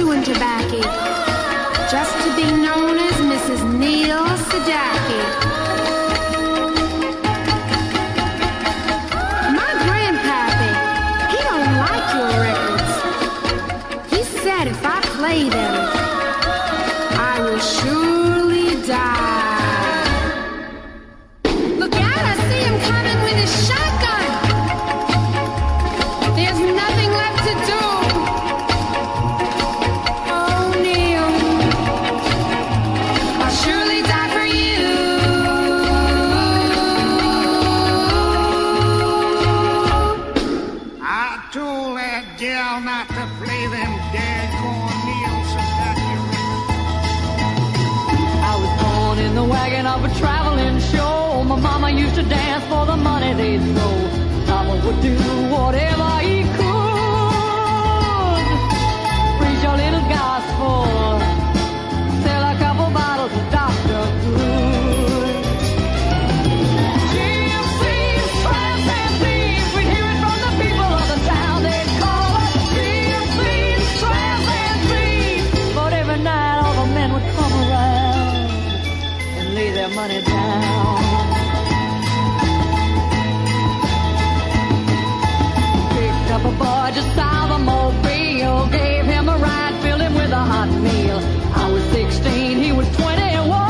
chewing tobacco, just to be known as Mrs. Neil Sedaki. My grandpappy, he don't like your records. He said if I play them, I will surely die. Look out, I see him coming with his shotgun. There's nothing left to do. Oh, Neil, I'll surely die for you. I told that gal not to play them daggone Neil Sedaka records. I was born in the wagon of a traveling show. My mama used to dance for the money they'd throw. Papa would do whatever he could. Preach a little gospel, sell a couple bottles of Dr. Good. Gypsies, tramps, and thieves, we'd hear it from the people of the town. They'd call us gypsies, tramps, and thieves. But every night all the men would come around and lay their money down. Picked up a boy just south of Mobile, gave him a ride, filled him with a hot meal. I was 16, he was 21.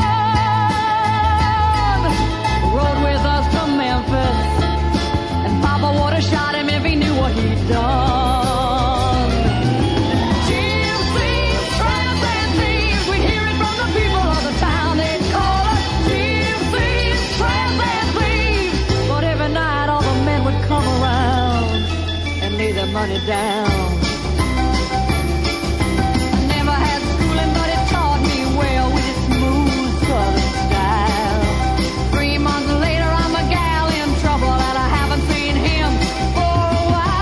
Rode with us to Memphis, and Papa would have shot him if he knew what he'd done. Gypsies, tramps, and thieves, we'd hear it from the people of the town. They'd call us gypsies, tramps, and thieves. But every night all the men would come around and lay their money down. Never had schooling, but it taught me well with its smooth southern style. 3 months later, I'm a gal in trouble, and I haven't seen him for a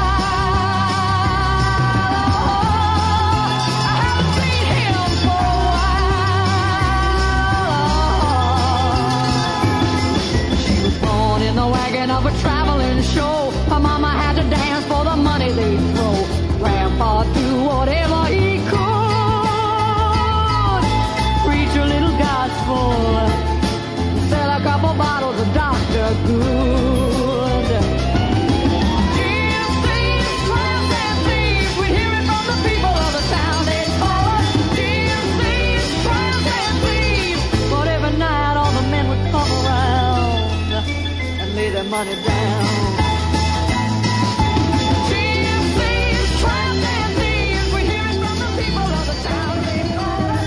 while. I haven't seen him for a while. She was born in the wagon of a traveling show. Her mama had to dance for the money they'd throw. Grandpa do whatever he could. Preach a little gospel, sell a couple bottles of Dr. Good. Gypsies, tramps, and thieves, we'd hear it from the people of the town. They'd call us gypsies, tramps, and thieves. But every night all the men would come around and lay their money down. Gypsies, tramps, and thieves, we'd hear it from the people of the town. They'd call us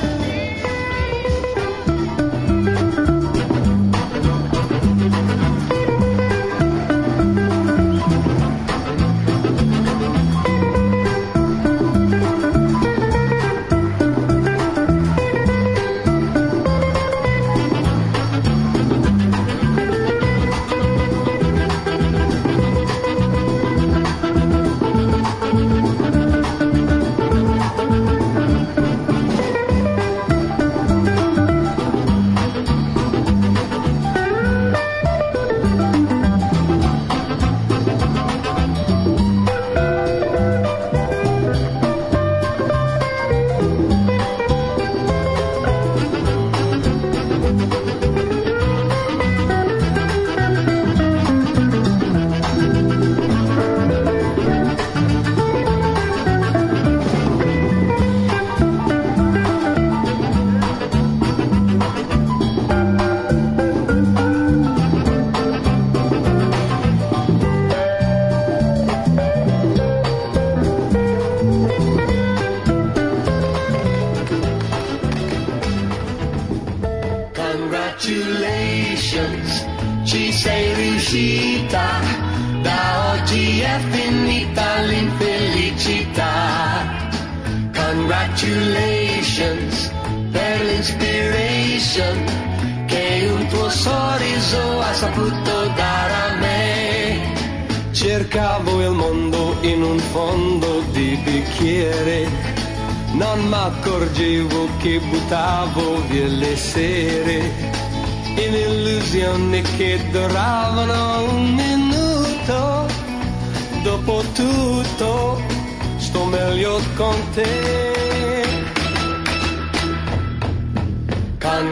Congratulations, ci sei riuscita, da oggi è finita l'infelicità. Congratulations per l'inspiration che un tuo sorriso ha saputo dare a me. Cercavo il mondo in un fondo di bicchiere, non m'accorgevo che buttavo via le sere in illusioni che duravano un minuto. Dopo tutto sto meglio con te.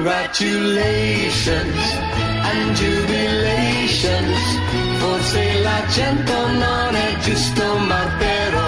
Congratulations and jubilations, forse l'accento non è giusto ma però.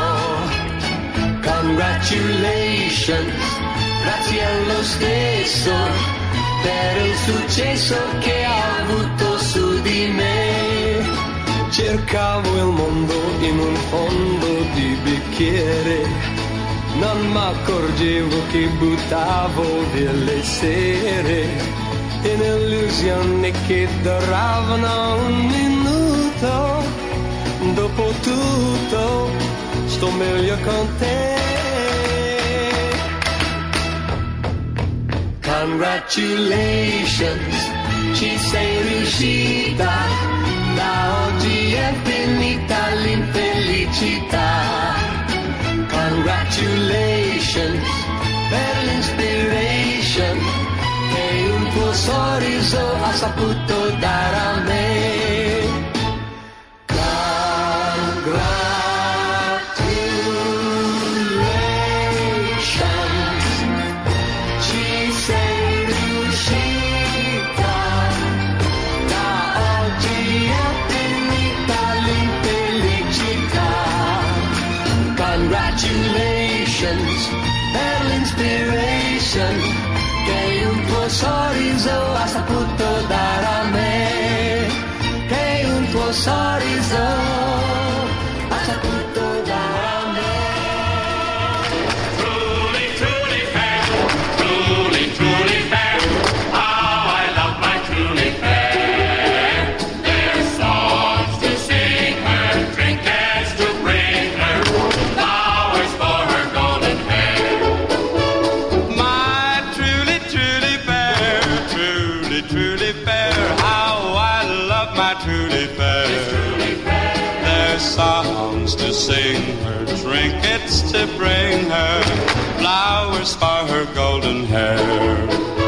Congratulations, grazie lo stesso per il successo che ha avuto su di me. Cercavo il mondo in un fondo di bicchiere, non m'accorgevo che buttavo via le sere in illusioni che duravano un minuto. Dopo tutto sto meglio con te. Congratulations, ci sei riuscita, da oggi è finita l'infelicità. Congratulations per l'inspiration che un tuo sorriso ha saputo dare a me. Per l'inspiration che un tuo sorriso ha saputo dare a me, che un tuo sorriso ha saputo dare a me. Truly, truly fair, truly, truly fair, how I love my truly fair. There's songs to sing her, trinkets to bring her, flowers for her golden hair. My truly, truly fair, truly, truly fair, how I love my truly fair. There's songs to sing her, trinkets to bring her, flowers for her golden hair.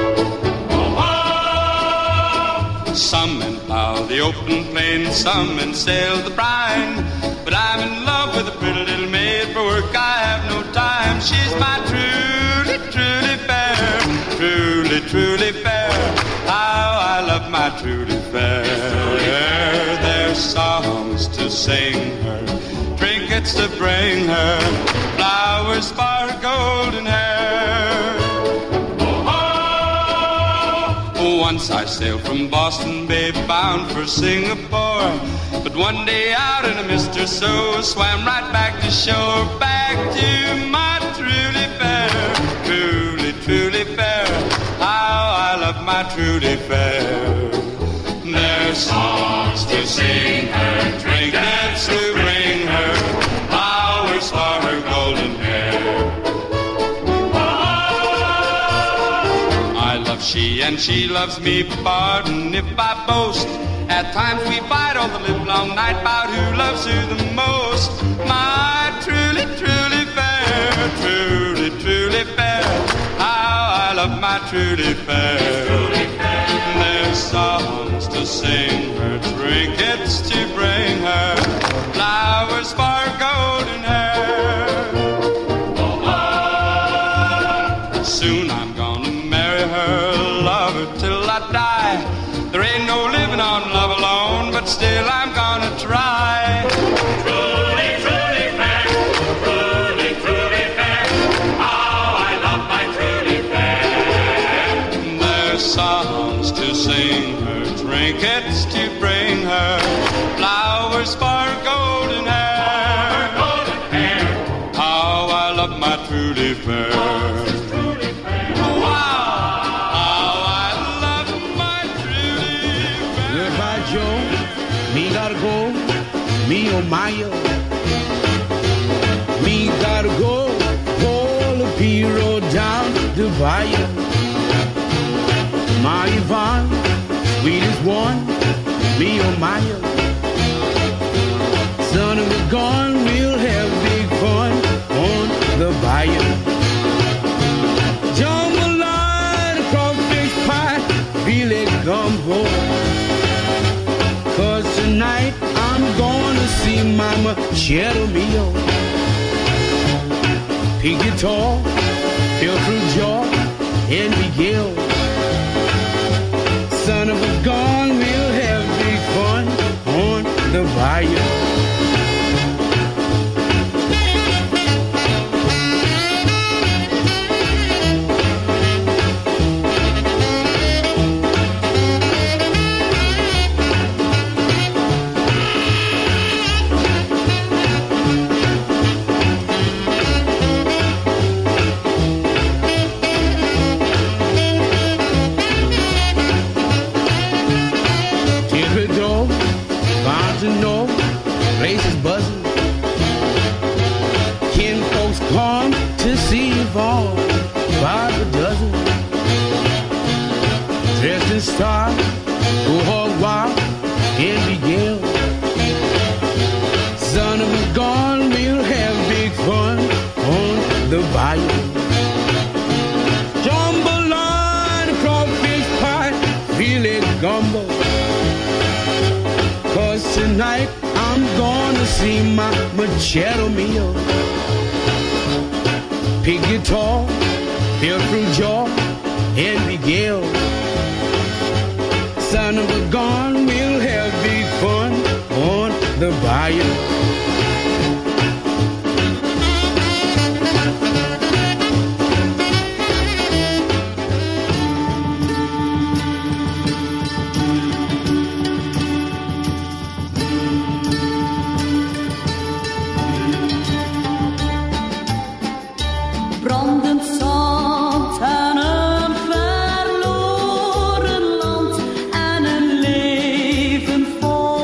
Some men plow the open plain, some men sail the brine, but I'm in love with a pretty little maid, for work I have no time. She's my truly, truly fair, truly, truly fair, how I love my truly fair. There's songs to sing her, trinkets to bring her, flowers for her golden hair. Once I sailed from Boston Bay bound for Singapore, but one day out in a mist or so swam right back to shore, back to my truly fair, truly, truly fair, how I love my truly fair. There's songs to sing her, trinkets to bring her, flowers for her golden hair. She and she loves me, pardon if I boast. At times we fight all the livelong night about who loves who the most. My truly, truly fair, truly, truly fair, how I love my truly fair. There's songs to sing her, trinkets to bring her, flowers for her golden hair. Soon I'm gonna marry her, love her till I die. There ain't no living on love alone, but still I'm gonna try. Truly, truly fair, truly, truly fair, how I love my truly fair. There's songs to sing her, trinkets to bring her, flowers for her golden hair. How I love my truly fair. Me oh Maya, me gotta go, pull the P-Road down the Bayou. My Yvonne, sweetest one, me oh Maya. Son of a gun, we'll have big fun on the Bayou. Jambalaya, crawfish pie, feel it gumbo. 'Cause tonight I'm gonna see Mama Cheddar Mio. Pig guitar, Pilfred Jaw, and Miguel. start to hog wild and be gale. Son of a gun, we'll have big fun on the bayou. Jambalaya, crawfish pie, filet gumbo. 'Cause tonight I'm gonna see my Machado Mio. Pig guitar, Pilgrim jaw, and Miguel. Son of a gun, we'll have big fun on the bayou. Brandend zand en een verloren land en een leven vol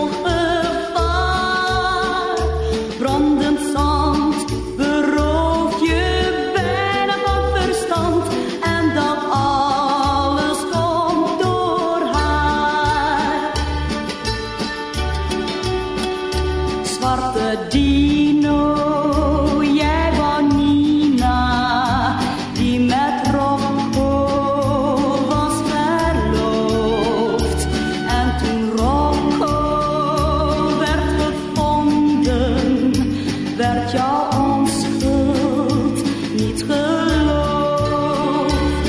gevaar. Brandend zand berooft je bijna van verstand en dat alles komt door haar. Zwarte dino, jij wou Nina, die met Rocco was verloofd. En toen Rocco werd gevonden, werd jouw onschuld niet geloofd.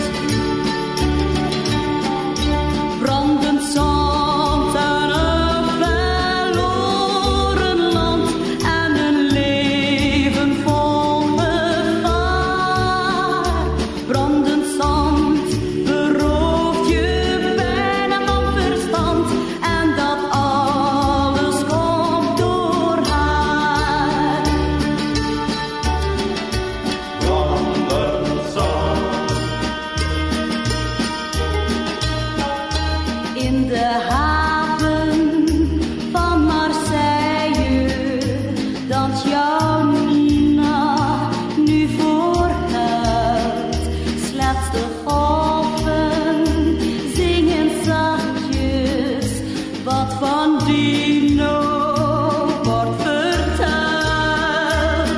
Brandend zand en een verloren land en een leven vol gevaar. Brandend zand berooft je bijna van verstand en dat alles komt door haar. In de haven van Marseille danst jouw Nina nu vooruit. Slechts de golven zingen zachtjes wat van Dino wordt verteld.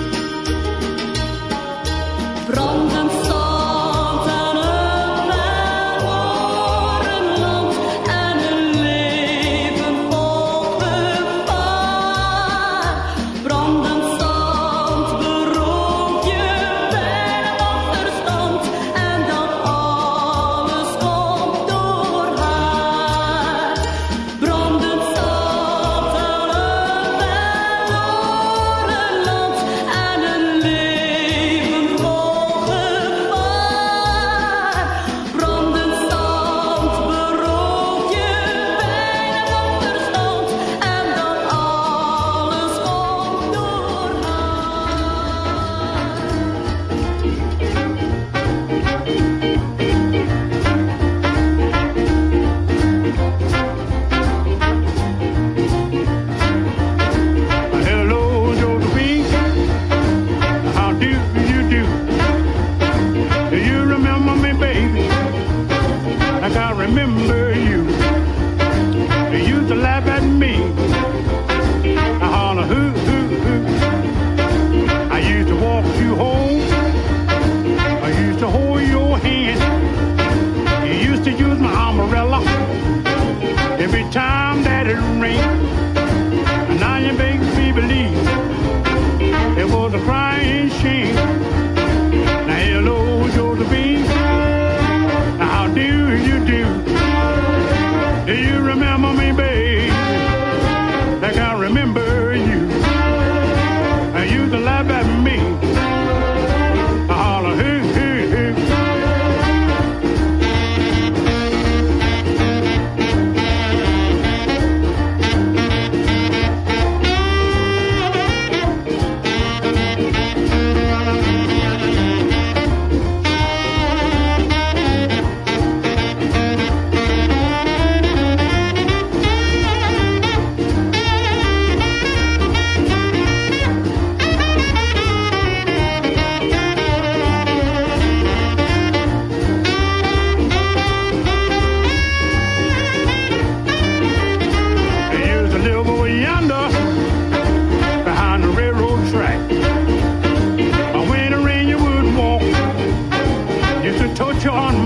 Brandend zand en een verloren land en een leven vol gevaar. Brandend zand berooft je bijna van verstand en dat alles komt door haar. Brandend zand en een verloren land en een leven vol gevaar. Brandend zand berooft je bijna van verstand en dat alles komt door Hello, Josephine. How do you do? Do you remember me, baby? Like I remember you. You used to laugh at me. I holler, hoo, hoo, hoo. I used to walk you home. I used to hold your hand. You used to use my umbrella every time that it rained. And now you make me believe it was a crying shame. Now hello, Josephine. How do you do?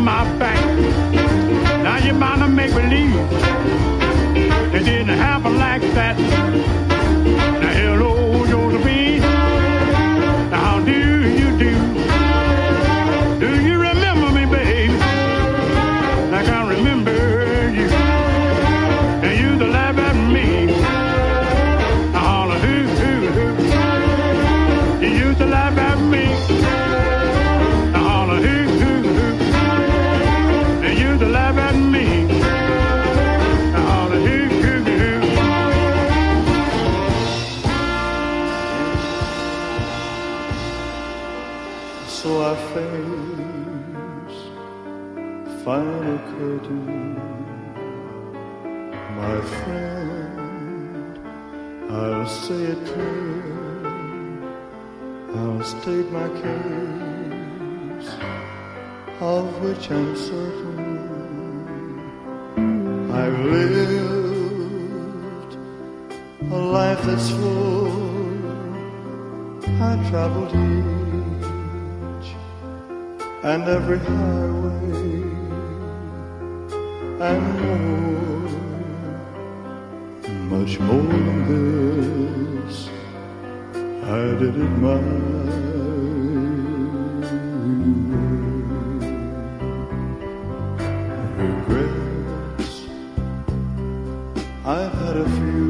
my back. Now you're bound to make believe it didn't happen like that. Now hello, Josephine, now how do you do? Do you remember me, baby? Like I remember you. And you to laugh at me. Now holler, hoo, hoo, hoo. You used to laugh at me. Now holler, hoo, hoo, hoo. And you to laugh at me. Now holler, hoo, hoo, hoo. So I face final curtain, my friend. I'll say it clear, I'll state my case, of which I'm certain. I've lived a life that's full. I traveled each and every highway and more, much more than this. I did it my way. Regrets, I've had a few,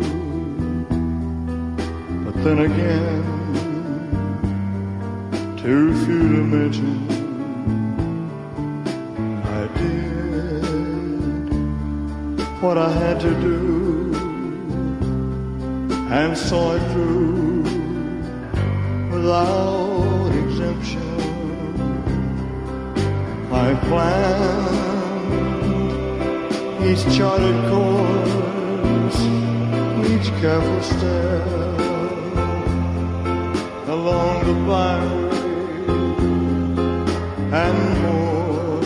but then again, too few to mention. I did what I had to do and saw it through without exemption. I planned each charted course, each careful step along the byway and more,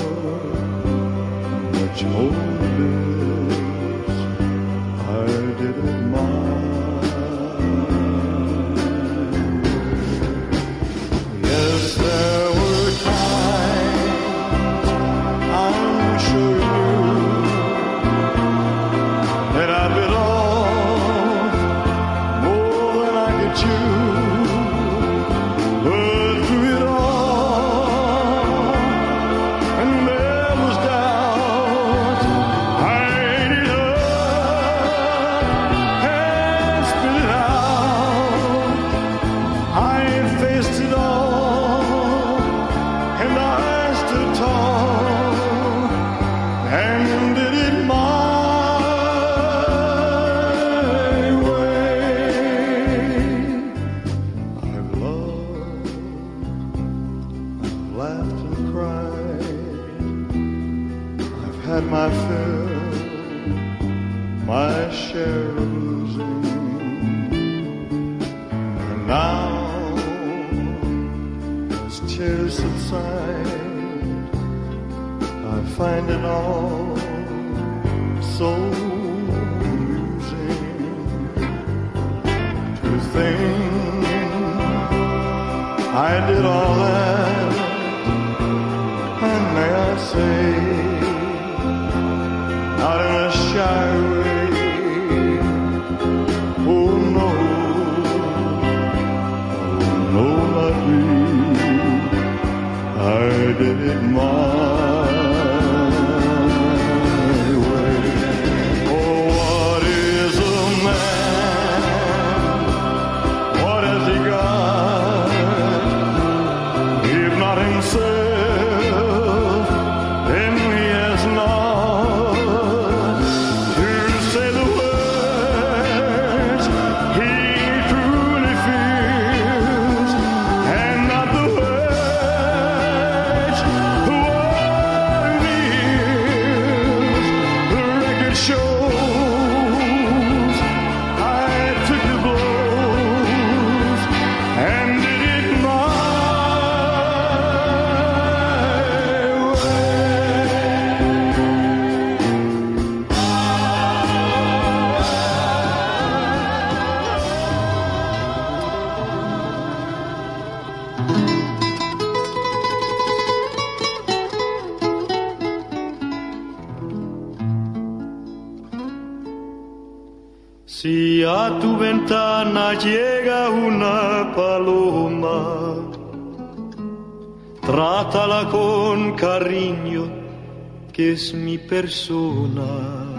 much more than this. I did it my way. Yes, there were times, I'm sure you knew, that I bit off more than I could chew. But through it all, and there was doubt, I ate it up and spit it out. I faced it all, and I stood tall and did it my way. I've loved, I've laughed and cried. I've had my fill, my share of losing. And now, as tears subside, I find it all so amusing to think I did all that, and may I say, not in a shy way. Oh no, not me. I did it my way. Oh, what is a man? What has he got? If not himself, then he has not to say the words he truly feels, and not the words Si a tu ventana llega una paloma, trátala con cariño, que es mi persona.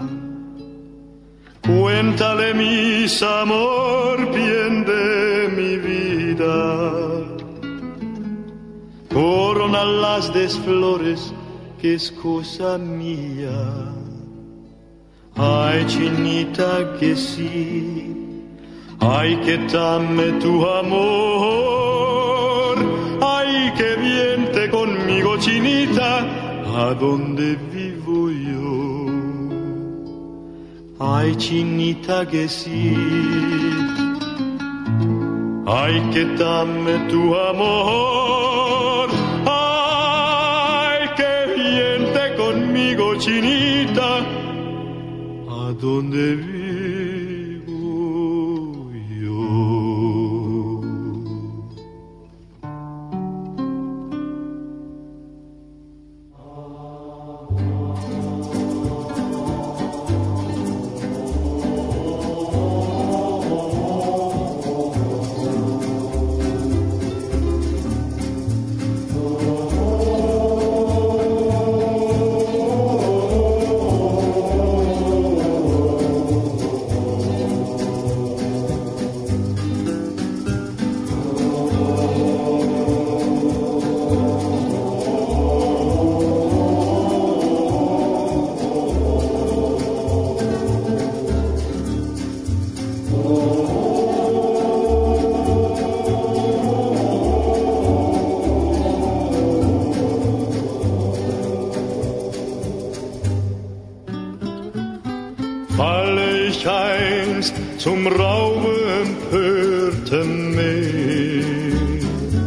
Cuéntale mis amor, bien de mi vida. Coronalas de flores, que es cosa mía. Ay, chinita, que sí, ay, que dame tu amor, ay, que viente conmigo, chinita, a donde vivo yo. Ay, chinita, que sí, ay, que dame tu amor, ay, que viente conmigo, chinita, a donde vivo yo. Falle ich einst zum Raube empörtem Meer,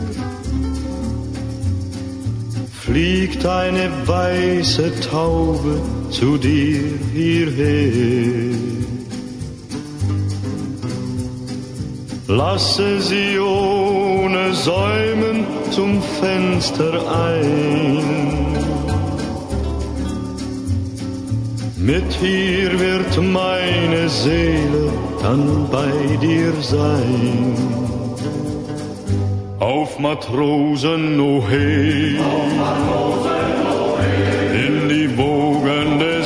fliegt eine weiße Taube zu dir hierher. Lasse sie ohne Säumen zum Fenster ein. Mit ihr wird meine Seele dann bei dir sein. Auf Matrosen, oh hey, in die wogende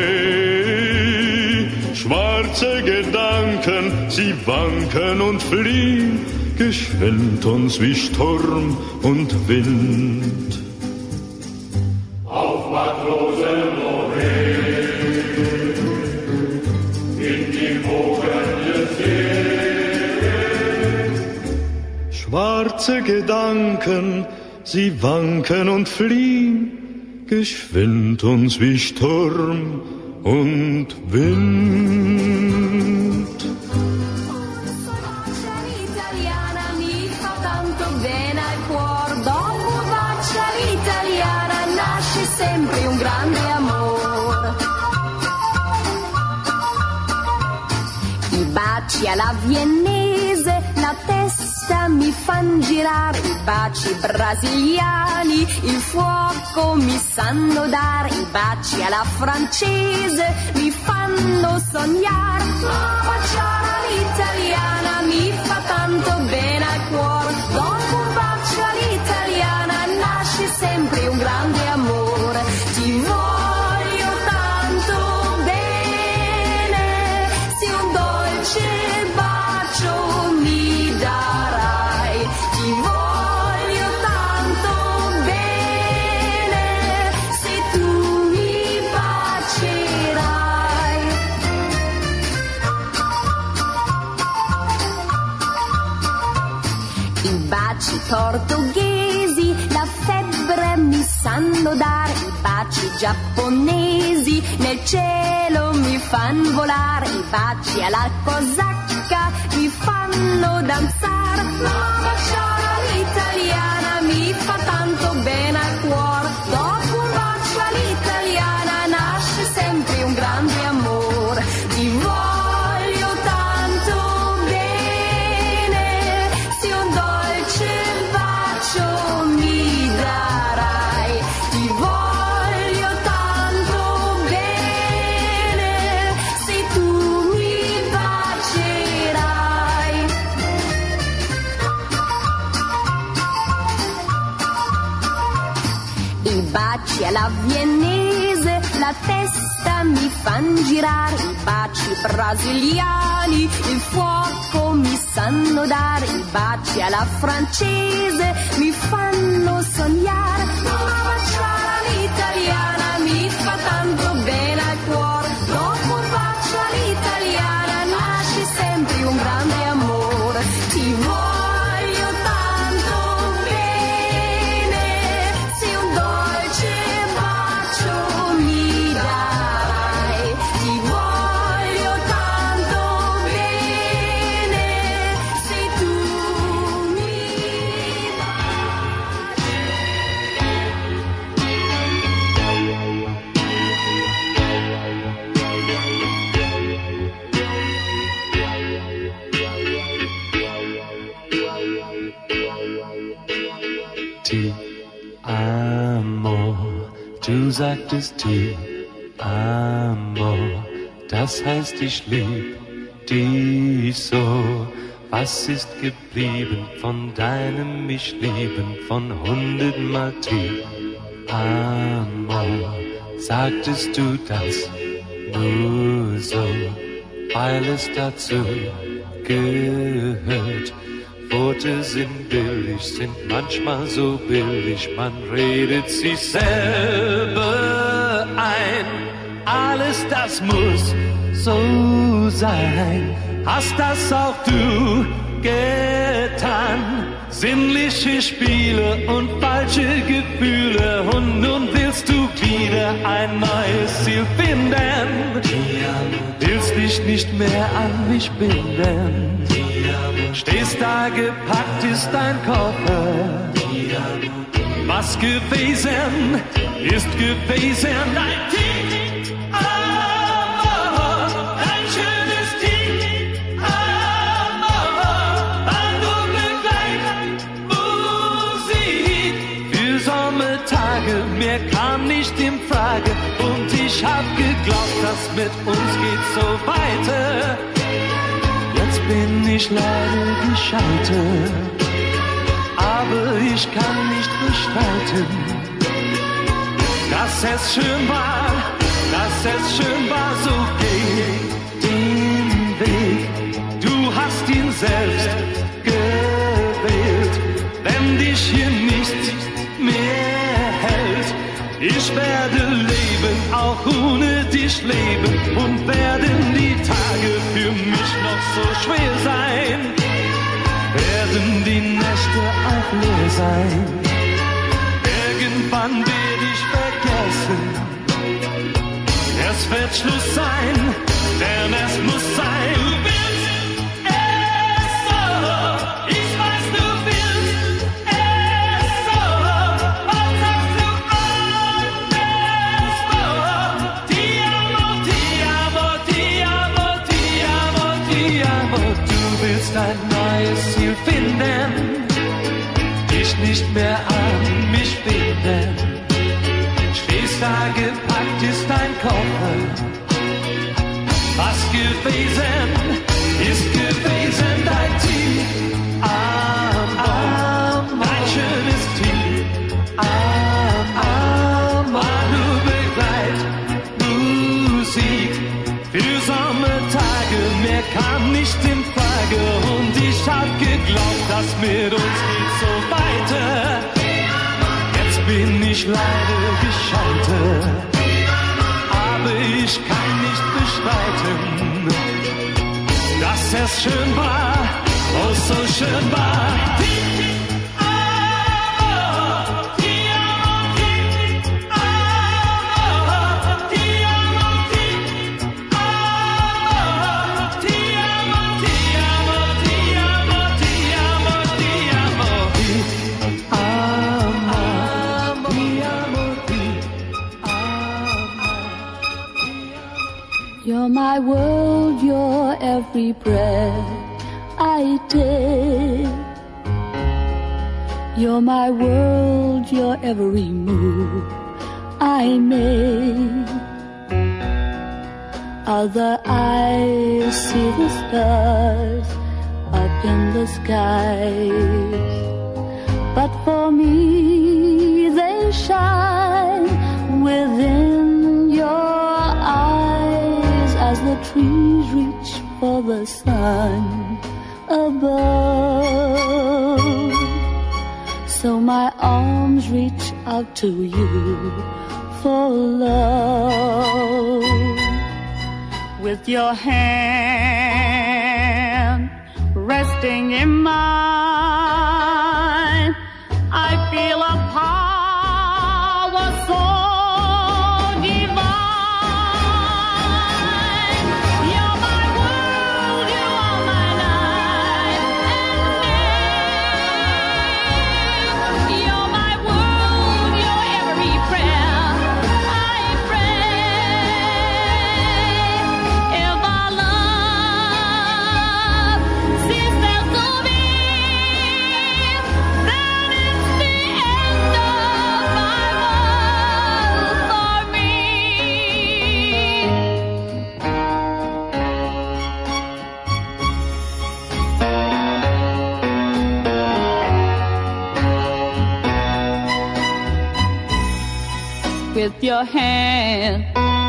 See. Schwarze Gedanken, sie wanken und fliehen, geschwind uns wie Sturm und Wind. Auf Matrosen, oh hey, schwarze Gedanken, sie wanken und fliehen, geschwind uns wie Sturm und Wind. L'italiana mi fa tanto bene al cuor, dopo bacia l'italiana nasce sempre un grande amor. I baci alla viennese, la testa mi fan girare, i baci brasiliani, il fuoco mi sanno dare, i baci alla francese mi fanno sognare. Ma baciare all'italiana mi fa tanto bene al cuore, dopo un bacio all'italiana nasce sempre un grande amore. Ti voglio tanto bene, se un dolce bacio mi darai. Ti voglio tanto bene, se tu mi bacerai. I baci portoghesi, la febbre mi sanno dare, i baci giapponesi nel cielo mi fan volare, i baci alla cosacca mi fanno danzare. Ma baciare all'italiana mi fa tanto bene al cuore, dopo un bacio all'italiana nasce sempre un grande amore. Ti voglio tanto bene, se un dolce bacio mi darai. Ti voglio tanto bene, se tu mi bacerai. baci alla viennese, la testa mi fan girare, i baci brasiliani, il fuoco mi sanno dare, i baci alla francese mi fanno sognare, una baciata all'italiana mi fa tanto bene al cuore, dopo un bacio all'italiana nasce sempre un grande amore, ti voglio tanto bene, se un dolce bacio mi dai, ti voglio tanto bene, se tu mi Ti amo, du sagtest ti amo, das heißt ich lieb dich so. Was ist geblieben von deinem mich lieben, von 100-mal ti amo? Sagtest du das nur so, weil es dazu gehört? Worte sind billig, sind manchmal so billig, man redet sich selber ein. Alles das muss so sein, hast das auch du getan. Sinnliche Spiele und falsche Gefühle und nun willst du wieder ein neues Ziel finden. Willst dich nicht mehr an mich binden. Stehst da, gepackt ist dein Koffer. Was gewesen, ist gewesen. Dein Ti-Amor, dein schönes Ti-Amor, Bahnhof Begleitmusik. Für Sommertage, mehr kam nicht in Frage. Und ich hab geglaubt, das mit uns geht so weiter. Jetzt bin ich leider gescheitert, aber ich kann nicht bestreiten, dass es schön war, so geht den Weg. Du hast ihn selbst gewählt, wenn dich hier nichts mehr hält. Ich werde leben, auch ohne dich leben, und werden die Tage für mich noch so schwer sein, werden die Nächte auch leer sein. Irgendwann werde ich vergessen, es wird Schluss sein, denn es muss sein. Du willst es so, ich weiß, du willst es so, was sagst du anders so? Ti amo, ti amo, ti amo, ti amo, ti amo. Du willst ein neues Ziel finden, dich nicht mehr an mich binden. Stehst da, gepackt ist dein Koffer. Was gewesen, ist gewesen. Dein Ti-Amor, dein schönes Ti-Amor, du Begleitmusik. Für Sommertage, mehr kam nicht in Frage. Und ich hab geglaubt, das mit uns geht so weiter. Jetzt bin ich leider gescheitert, aber ich kann nicht bestreiten, dass es schön war, oh so schön war. You're my world, you're every breath I take. You're my world, you're every move I make. Other eyes see the stars up in the skies, but for me they shine the sun above. So my arms reach out to you for love. With your hand resting in mine, I feel a power so divine. You're my world, you are my night and day. You're my world, your every prayer I pray. If our love ceases to be, then it's the end of my world for me. With your hand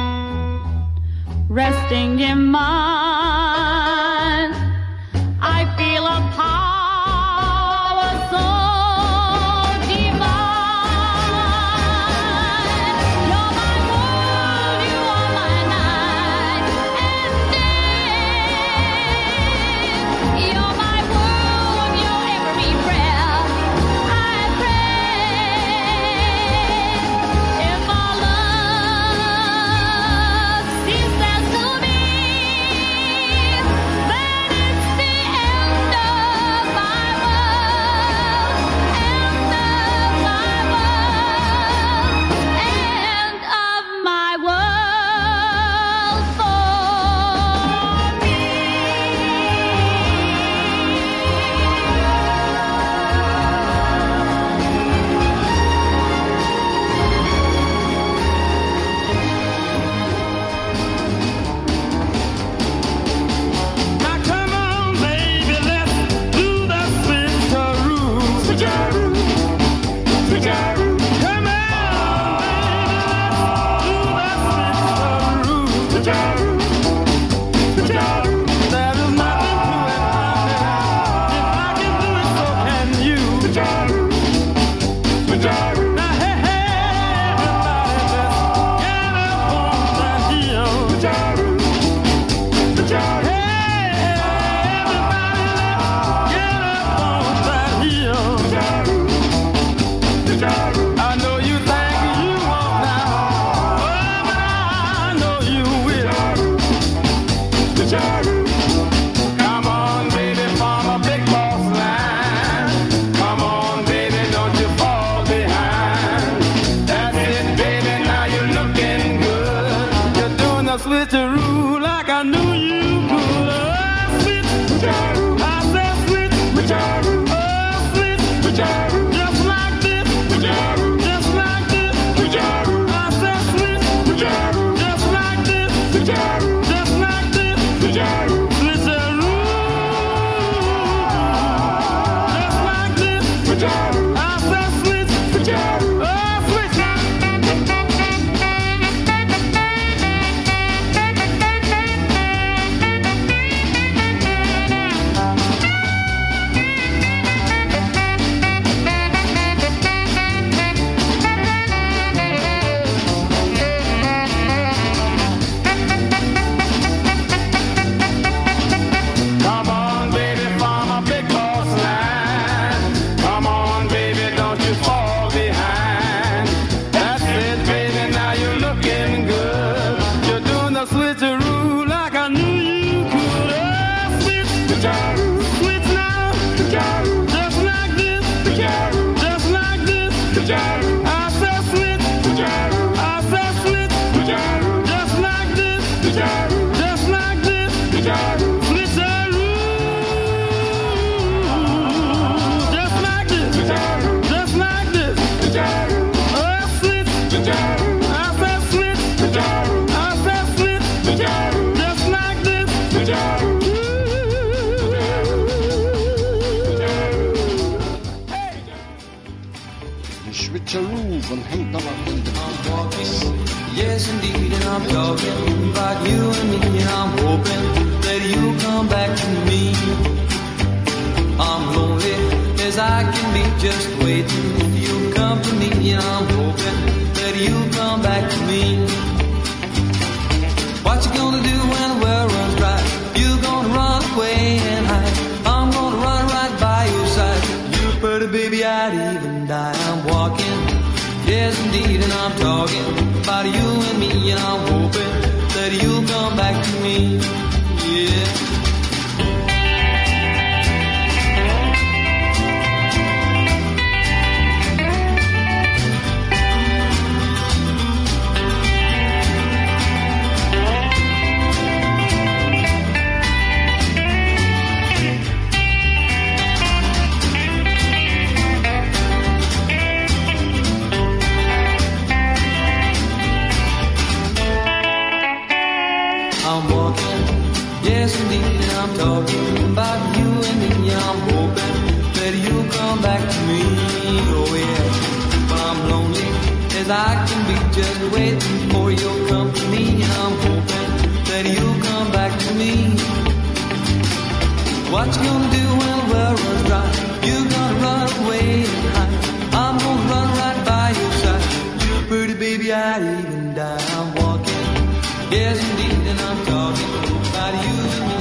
resting in mine, I feel a power so divine. You're my world, you are my night and day. You're my world, your every prayer I pray. If our love ceases to be, then it's the end of my world, end of my world, end of my world for me. Now come on, baby, let's do the switcheroo. Switcheroo, switcheroo. Come on, baby, let's do the switcheroo. Switcheroo, switcheroo. There is nothing to it, honey. If I can do it, so can you. Switcheroo, switcheroo. Now hey, hey, everybody, let's get up on that heel. Switcheroo, switcheroo. Hey, everybody, let's get up on that heel. I know you think you won't now, oh, but I know you will. Come on, baby, form a big boss line. Come on, baby, don't you fall behind. That's it, baby, now you're looking good. You're doing the switcheroo like I knew you could. Oh, switch, I said switch, oh, switch, just like this, just like this. I said switch, just like this, just like this. Switcheroo, just like this. I said switch, oh, switch. Come on, baby, form a big boss line. Come on, baby, don't you fall behind. That's it, baby, now you're looking good. You're doing the switcheroo like I knew you could. Oh, switch, switch now, just like this, just like this. I said switch, I said switch, just like this, just like this. Switcheroo, just like this, just like this. Oh, switch, I said switch, I said switch, just like this. Switcheroo van Henk Tallaert. Yes, indeed, and I'm talking about you and me, and I'm hoping that you'll come back to me. I'm lonely as I can be, just waiting if you'll come to me. I'm hoping that you'll come back to me. What you gonna do when the well runs dry? You gonna run away and hide? I'm gonna run right by your side. You pretty baby, I'd even die. I'm walking, yes indeed, and I'm talking about you and me. And I'm hoping that you'll come back to me. Yeah. I'm talking about you and me. I'm hoping that you'll come back to me. Oh yeah, but I'm lonely as I can be, just waiting for your company. I'm hoping that you'll come back to me. What you gonna do when the well runs dry? You gonna run away and hide? I'm gonna run right by your side. You pretty baby, I'd even die. I'm walking, yes indeed, and I'm talking about you and me.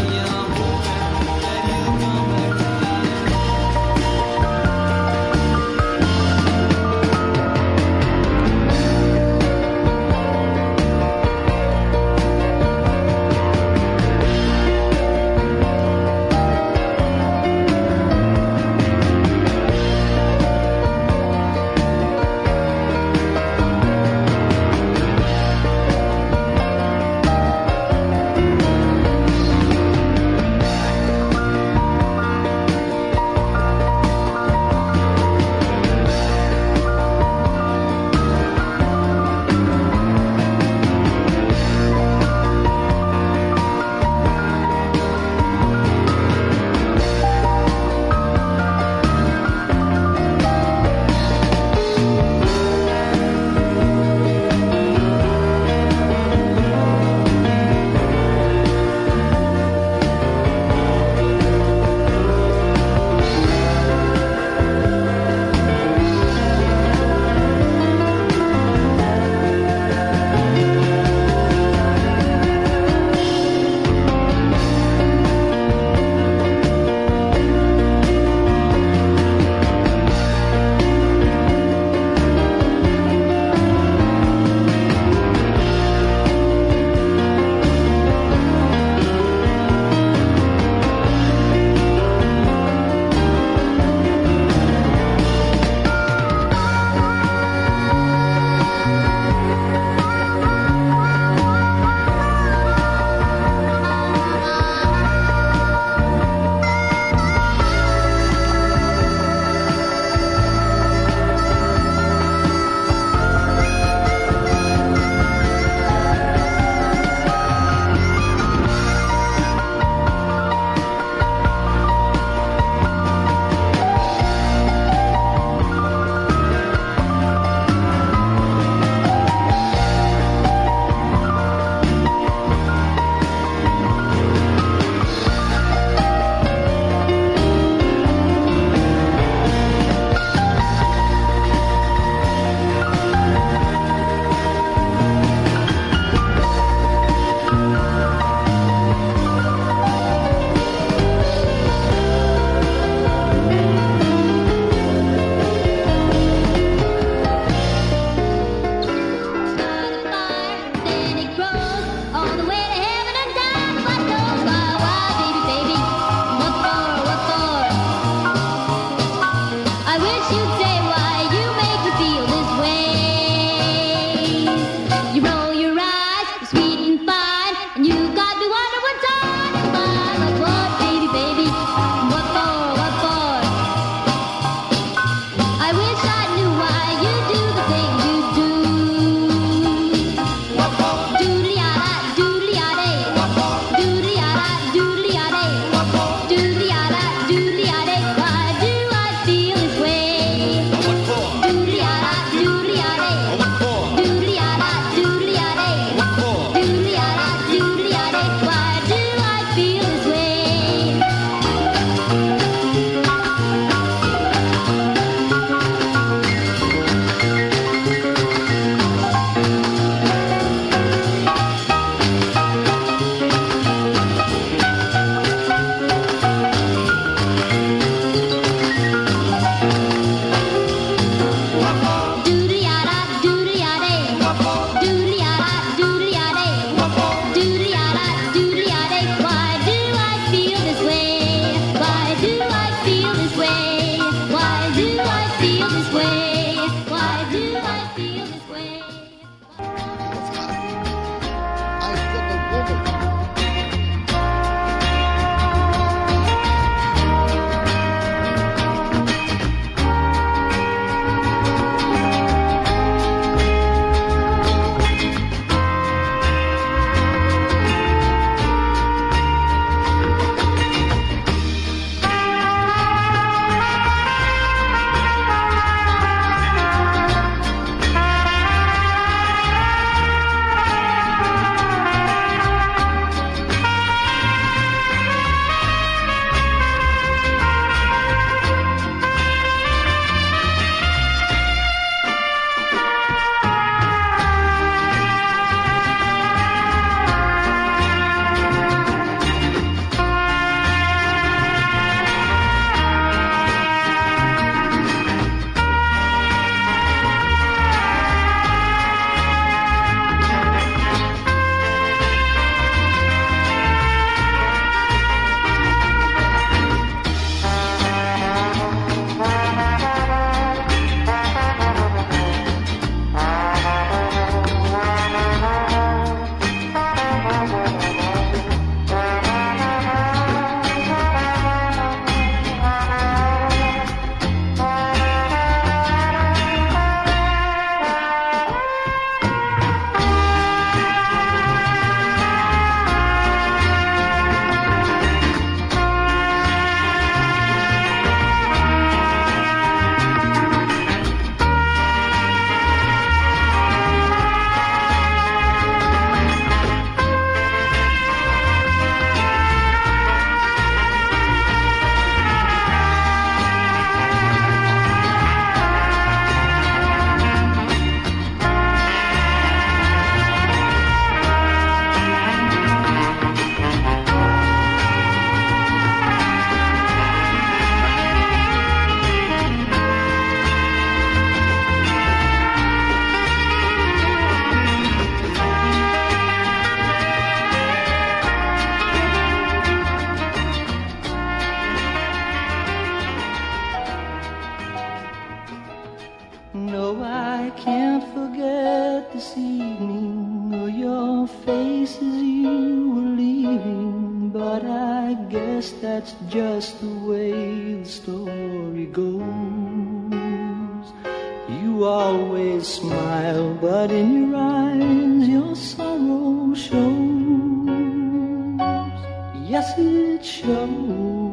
forget this evening or your face as you were leaving, but I guess that's just the way the story goes. You always smile, but in your eyes your sorrow shows. Yes, it shows.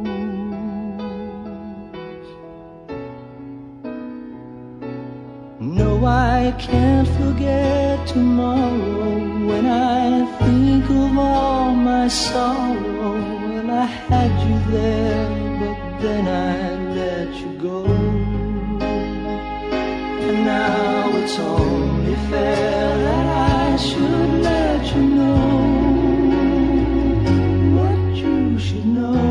No, I can't forget tomorrow when I think of all my sorrow. Well, I had you there, but then I let you go. And now it's only fair that I should let you know what you should know.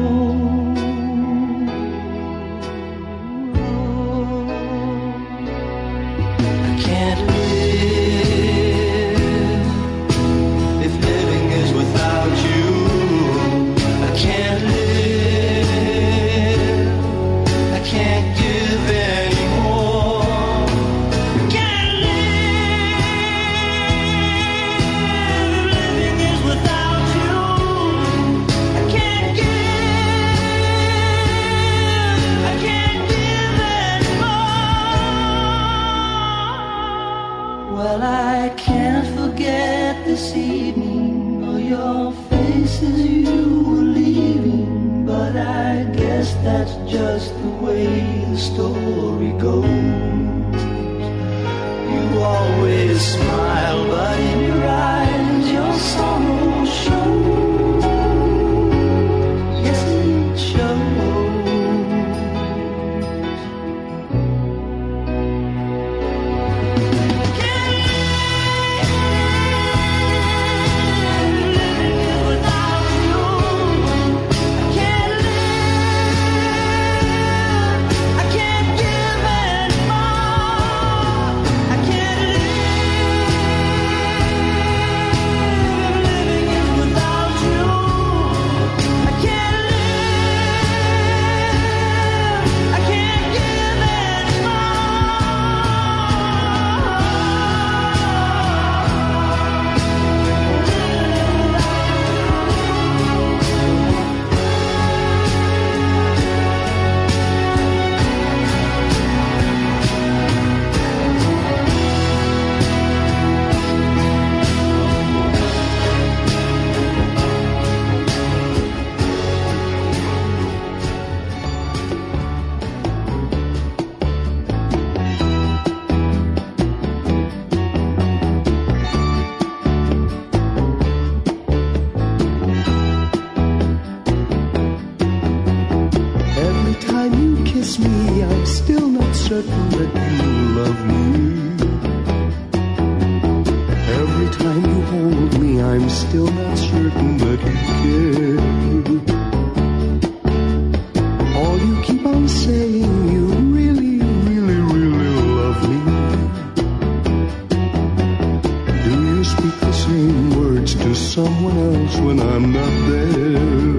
Can't live if living is without you. I can't live. I can't give anymore. I can't live if living is without you. I can't give. I can't give anymore. Well, I can't forget this evening or your face as you were leaving, but I guess that's just the way the story goes. You always smile, but in your eyes your sorrow shows. Yes, it shows. Certain that you love me. Every time you hold me, I'm still not certain that you care. All you keep on saying, you really, really, really love me. Do you speak the same words to someone else when I'm not there?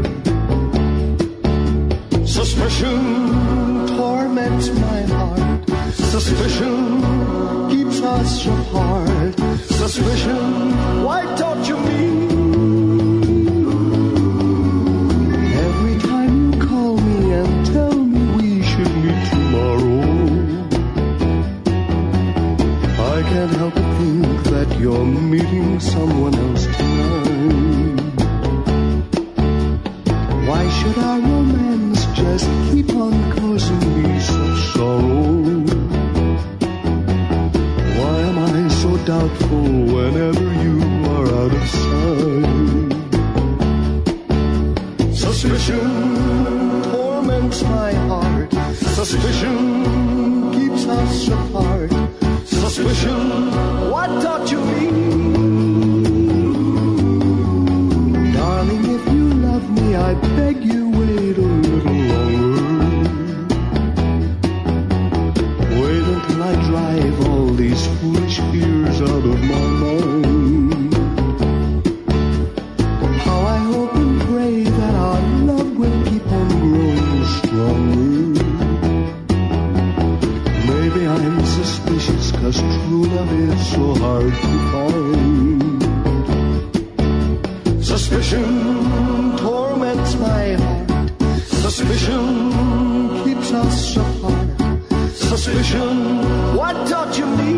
Suspicion torments my heart. Suspicion keeps us apart. Suspicion, why don't you mean? Every time you call me and tell me we should meet tomorrow, I can't help but think that you're meeting someone else tonight. Why should our romance just keep on causing me such sorrow? Why am I so doubtful whenever you are out of sight? Suspicion torments my heart. Suspicion keeps us apart. Suspicion, what don't you mean? Darling, if you love me, I beg you wait a little longer. Wait until I drive all these foolish fears out of my mind. How I hope and pray that our love will keep on growing stronger. Maybe I'm suspicious 'cause true love is so hard hard to find. Suspicion torments my heart. Suspicion keeps us apart. Suspicion, what taught you me?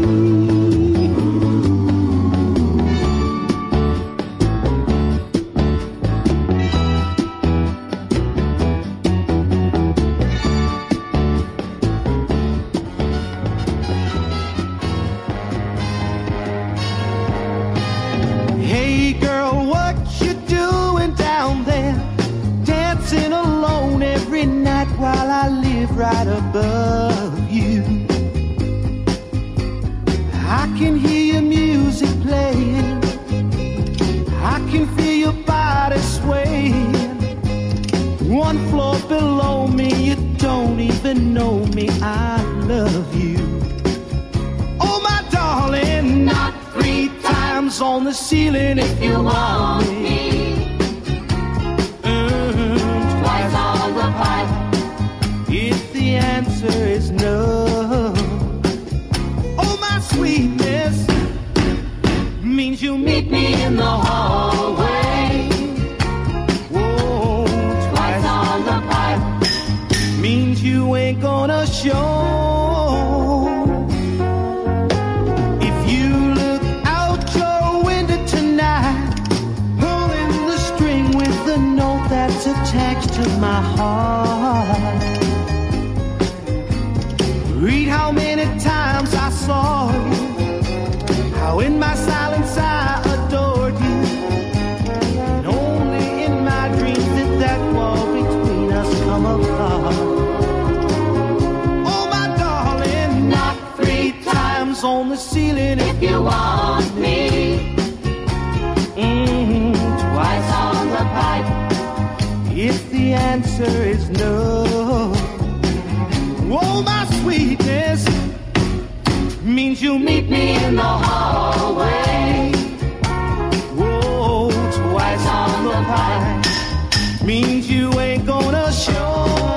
Hey girl, what you doing down there? Dancing alone every night while I live right above you. I can hear your music playing. I can feel your body swaying. One floor below me, you don't even know me. I love you. Oh my darling, not 3 times on the ceiling if you want me. Twice on the pipe if the answer is no. Oh my sweetness means you meet me in the hallway. Whoa, twice on the pipe means you ain't gonna show. If you look out your window tonight, pulling the string with the note that's attached to my heart. Read how many times I saw you, how in my silence I adored you, and only in my dreams did that wall between us come apart. Oh my darling, not 3 times on the ceiling if you want me. Twice on the pipe if the answer is no. Oh my sweetness means you meet me in the hallway. Whoa, twice on the pipe means you ain't gonna show.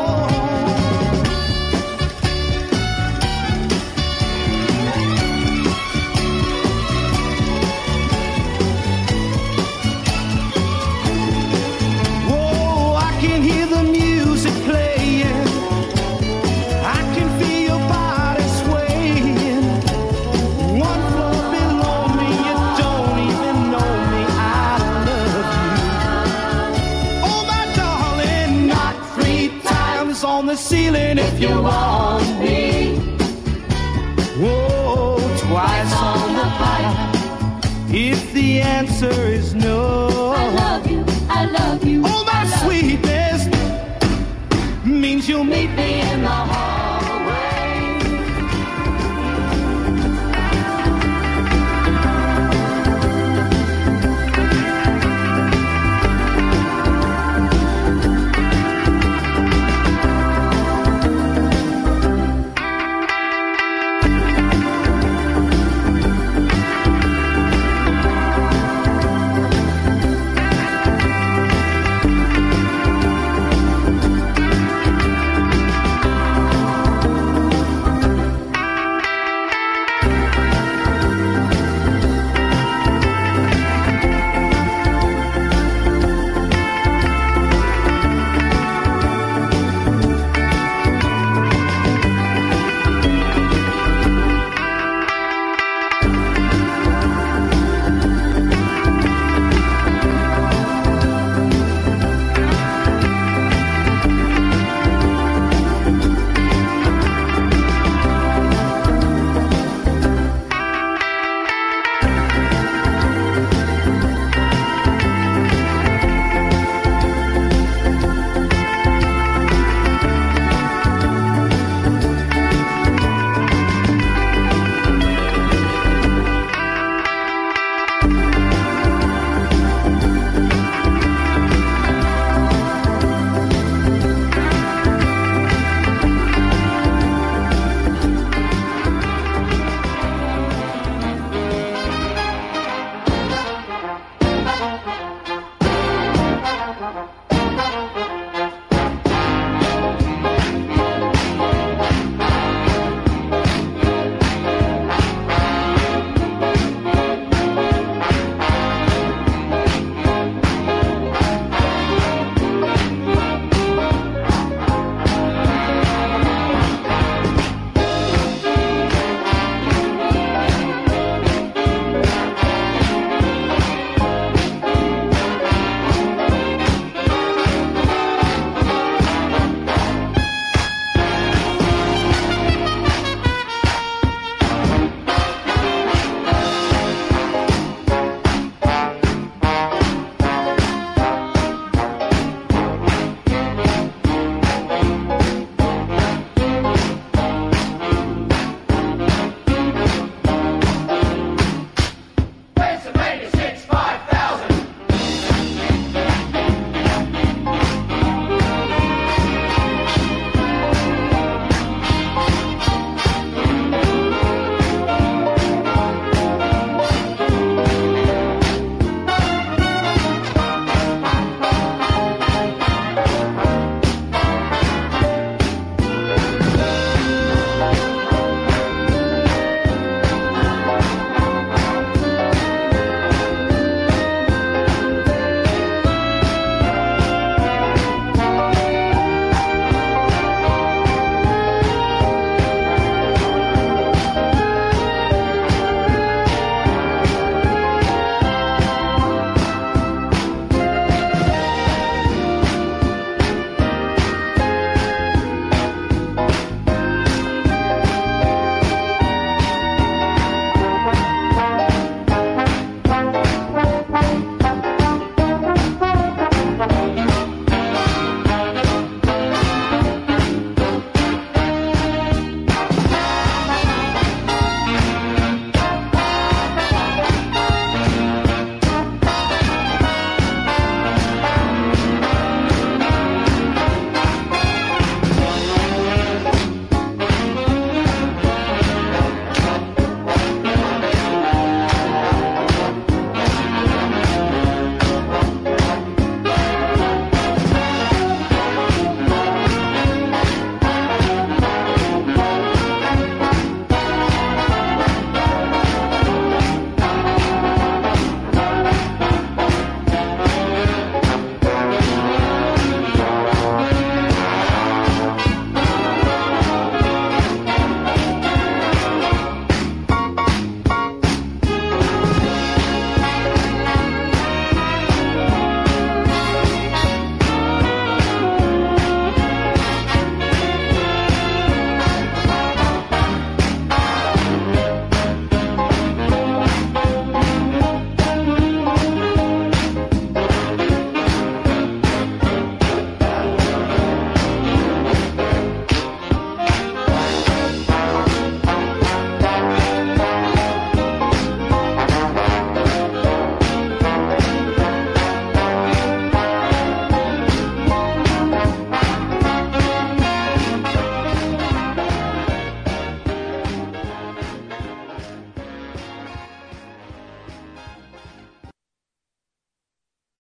On the ceiling if you want me. Whoa, twice on the pipe if the answer is no.